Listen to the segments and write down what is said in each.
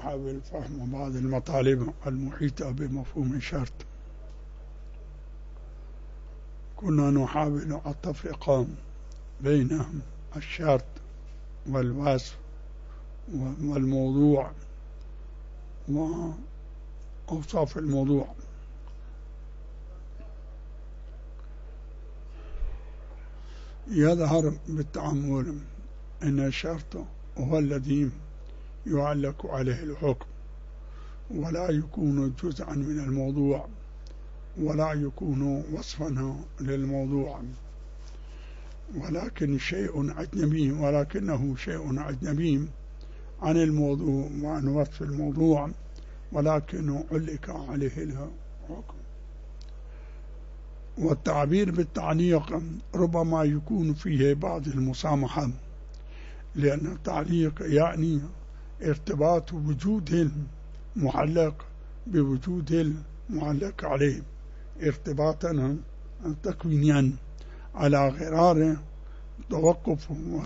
نحاول فهم بعض المطالب المحيطة بمفهوم الشرط. كنا نحاول التفرقة بين الشرط والوصف والموضوع وأوصاف الموضوع. يظهر بالتأمل أن الشرط هو الذي يعلق عليه الحكم، ولا يكون جزءا من الموضوع، ولا يكون وصفا للموضوع، ولكنه شيء أجنبي عن الموضوع وعن وصف الموضوع، ولكنه علق عليه الحكم. والتعبير بالتعليق ربما يكون فيه بعض المسامحة، لأن التعليق يعني ارتباط وجود المعلق بوجود المعلق عليه ارتباطا تكوينيا على غرار توقف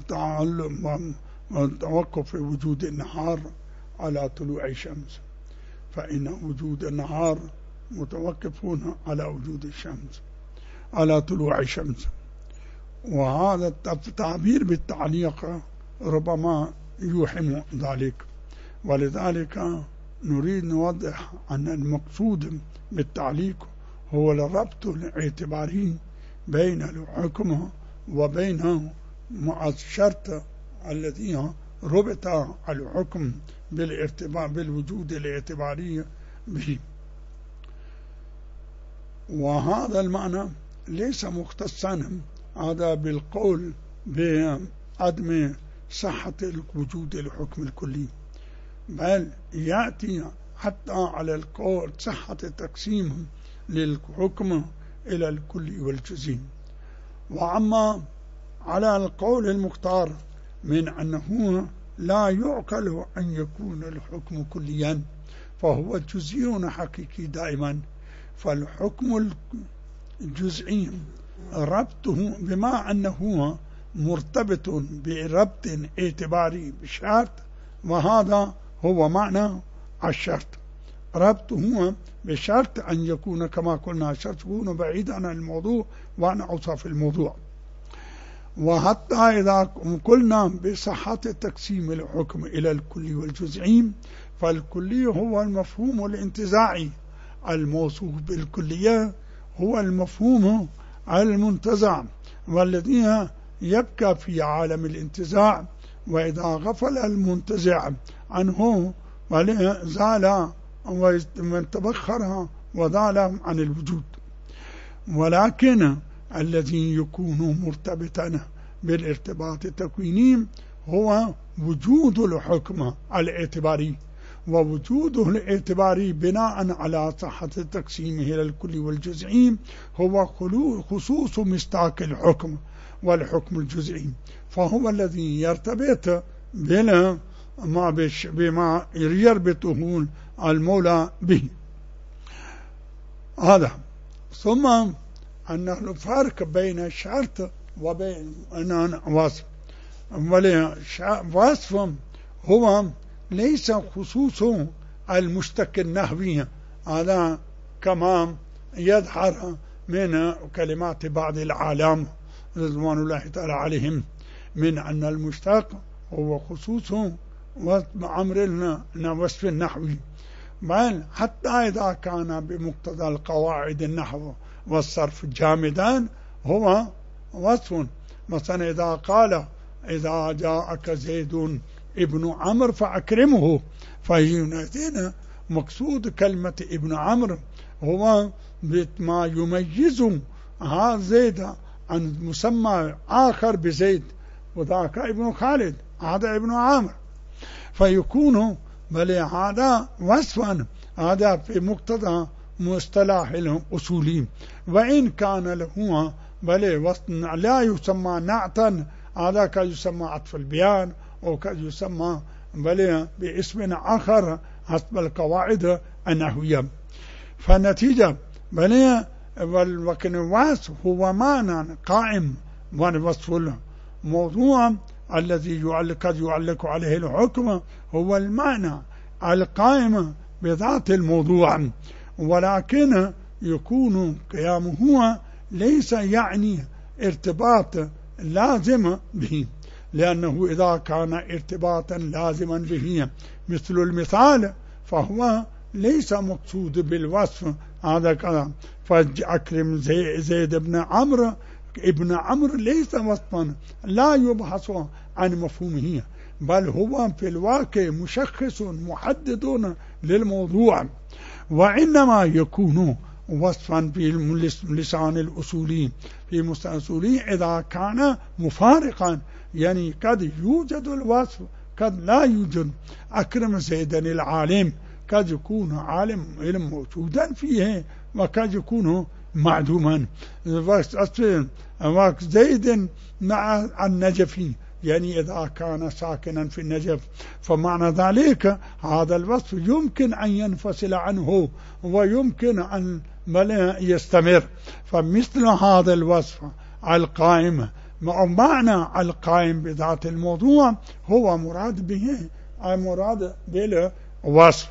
وتوقف وجود النهار على طلوع الشمس، فإن وجود النهار متوقفون على وجود الشمس، على طلوع الشمس. وهذا التعبير بالتعليق ربما يوهم ذلك، ولذلك نريد نوضح أن المقصود بالتعليق هو الربط الاعتباري بين الحكم وبين الشرط الذي ربط الحكم بالارتباط بالوجود الاعتباري به. وهذا المعنى ليس مختصا هذا بالقول بعدم صحة وجود الحكم الكلي، بل يأتي حتى على القول صحة التقسيم للحكم إلى الكلي والجزئي. وأما على القول المختار من أنه لا يعقل أن يكون الحكم كليا، فهو جزئي حقيقي دائما. فالحكم الجزئي ربطه بما أنه مرتبط بربط اعتباري بشرط، وهذا هو معنى الشرط. ربطه بشرط أن يكون كما قلنا الشرط يكون بعيدا عن الموضوع وعن أوصاف الموضوع. وحتى إذا قلنا بصحة تقسيم الحكم إلى الكلي والجزئي، فالكلي هو المفهوم الانتزاعي الموصوف بالكلية، هو المفهوم المنتزع والذي يبقى في عالم الانتزاع، وإذا غفل المنتزع عنه زال وتبخر وزال عن الوجود. ولكن الذي يكون مرتبطا بالارتباط التكويني هو وجود الحكم الاعتباري، ووجوده الاعتباري بناء على صحة تقسيمه إلى الكلي والجزئي هو خصوص مصداق الحكم والحكم الجزئي، فهو الذي يرتبط بما يربطه المولى به. هذا ثم أن الفرق بين الشرط وبين وصف. وصف هو ليس خصوص المشتق النحوي، هذا كما يظهر من كلمات بعض العالم رضوان الله تعالى عليهم، من أن المشتق هو خصوص أمر وصف النحوي، بل حتى إذا كان بمقتضى القواعد النحو والصرف جامدا هو وصف. مثلا إذا قال إذا جاءك زيد ابن عمرو فأكرمه، فهنا مقصود كلمة ابن عمرو هو ما يميز هذا زيد عن مسمى آخر بزيد، وذاك ابن خالد هذا ابن عمرو، فيكون بل هذا وصفا، هذا في مقتضى مصطلح الأصولي. وإن كان له بل وصف لا يسمى نعتا، هذا كان يسمى عطف البيان، أو كان يسمى بل باسم آخر حسب القواعد النحوية. فالنتيجة بل ولكن الوصف هو معنى قائم، ووصف الموضوع الذي قد يعلق عليه الحكم هو المعنى القائم بذات الموضوع، ولكن يكون قيامه هو ليس يعني ارتباط لازم به، لأنه إذا كان ارتباطا لازما به مثل المثال فهو ليس مقصود بالوصف. هذا كلام فأكرم زيد بن عمرو، ابن عمرو ليس وصفا لا يبحث عن مفهومه، بل هو في الواقع مشخص محدد للموضوع، وإنما يكون وصفا في لسان الأصولي في مصطلح الأصولي إذا كان مفارقا، يعني قد يوجد الوصف قد لا يوجد. أكرم زيدا العالم قد يكون عالم علم موجودا فيه وقد يكون معدوما. زيد مع النجفي يعني إذا كان ساكنا في النجف، فمعنى ذلك هذا الوصف يمكن أن ينفصل عنه ويمكن أن يستمر. فمثل هذا الوصف القائم معنى القائم بذات الموضوع هو مراد به مراد بالوصف.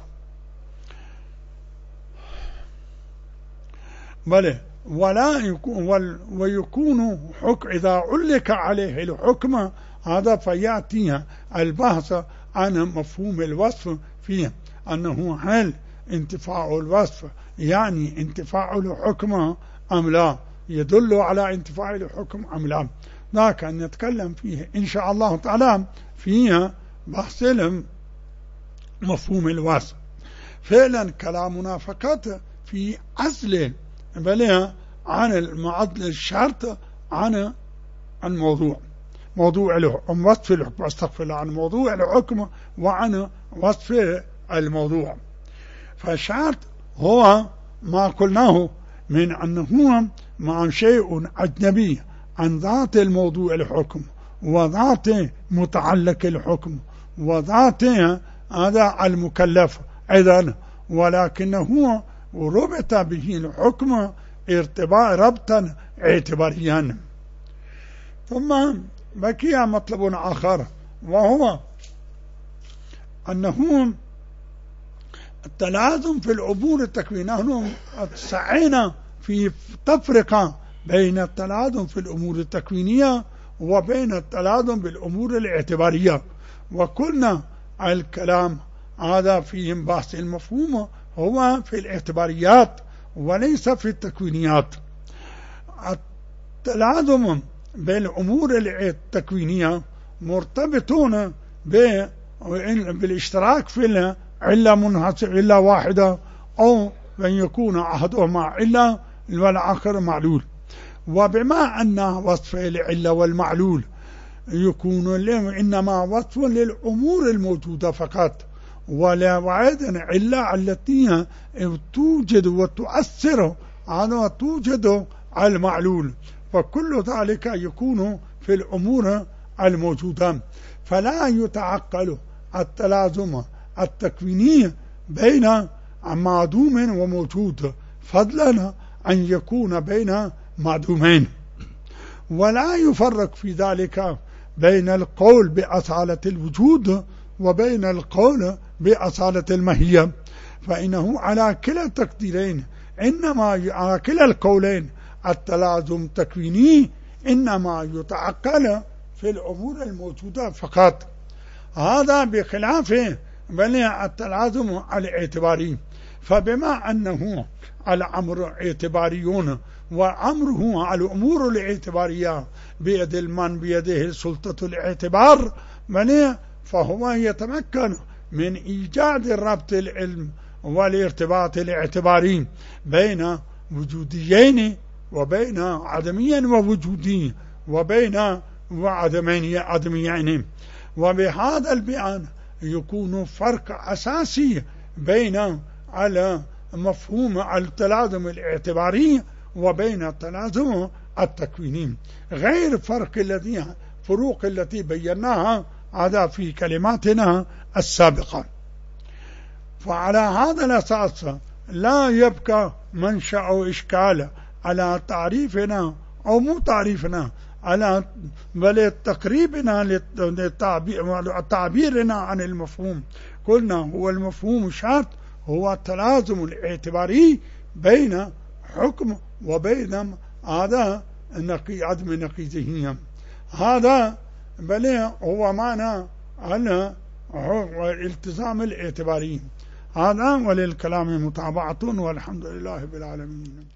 ويكون حكم إذا علق عليه الحكم هذا فيأتي البحث عن مفهوم الوصف فيه، أنه هل انتفاع الوصف يعني انتفاع الحكم أم لا، يدل على انتفاع الحكم أم لا. ذاك نتكلم فيه إن شاء الله تعالى فيها بحث مفهوم الوصف. فعلا كلامنا فقط في أصل بل عن المعادلة الشرط عن الموضوع، موضوع وصف الحكم، استغفر الله، عن موضوع الحكم وعن وصف الموضوع. فالشرط هو ما قلناه من أنه مع شيء أجنبي عن ذات الموضوع الحكم وذات متعلق الحكم وذات هذا المكلف أيضا، ولكنه ربط به الحكم ربطا اعتباريا. ثم بقي مطلب آخر وهو أنه التلازم في الأمور التكوينية. نحن سعينا في تفرقة بين التلازم في الأمور التكوينية وبين التلازم بالأمور الاعتبارية، وقلنا الكلام هذا فيه بحث المفهوم هو في الاعتباريات وليس في التكوينيات. التلازم بالأمور التكوينية مرتبطون بالاشتراك في علة واحدة، أو أن يكون أحدهما علة والآخر معلول. وبما أن وصف العلة والمعلول يكون إنما وصف للأمور الموجودة فقط، وأيضا علة التي توجد وتؤثر على توجد المعلول، فكل ذلك يكون في الأمور الموجودة. فلا يتعقل التلازم التكويني بين معدوم وموجود، فضلا أن يكون بين معدومين. ولا يفرق في ذلك بين القول بأصالة الوجود وبين القول بأصالة الماهية، فإنه على كلا التقديرين إنما على كلا القولين التلازم تكويني إنما يتعقل في الأمور الموجودة فقط. هذا بخلاف التلازم الاعتباري، فبما أنه الأمر اعتباريون وأمره على الأمور الاعتبارية بيد من بيده سلطة الاعتبار فهو يتمكن من إيجاد الربط العلم والارتباط الاعتباري بين وجوديين وبين عدميين ووجودي وبين عدميين. وبهذا البيان يكون فرق أساسي بين على مفهوم التلازم الاعتباري وبين التلازم التكويني، غير فروق التي بيناها هذا في كلماتنا السابقة. فعلى هذا الأساس لا يبقى منشأ إشكال على تعريفنا أو مو تعريفنا على بل تقريبنا تعبيرنا عن المفهوم. قلنا هو المفهوم الشاذ هو التلازم الاعتباري بين حكم وبين هذا عدم نقيضه. هذا بل هو معنى الالتزام الاعتباري. هذا وللكلام متابعة، والحمد لله رب العالمين.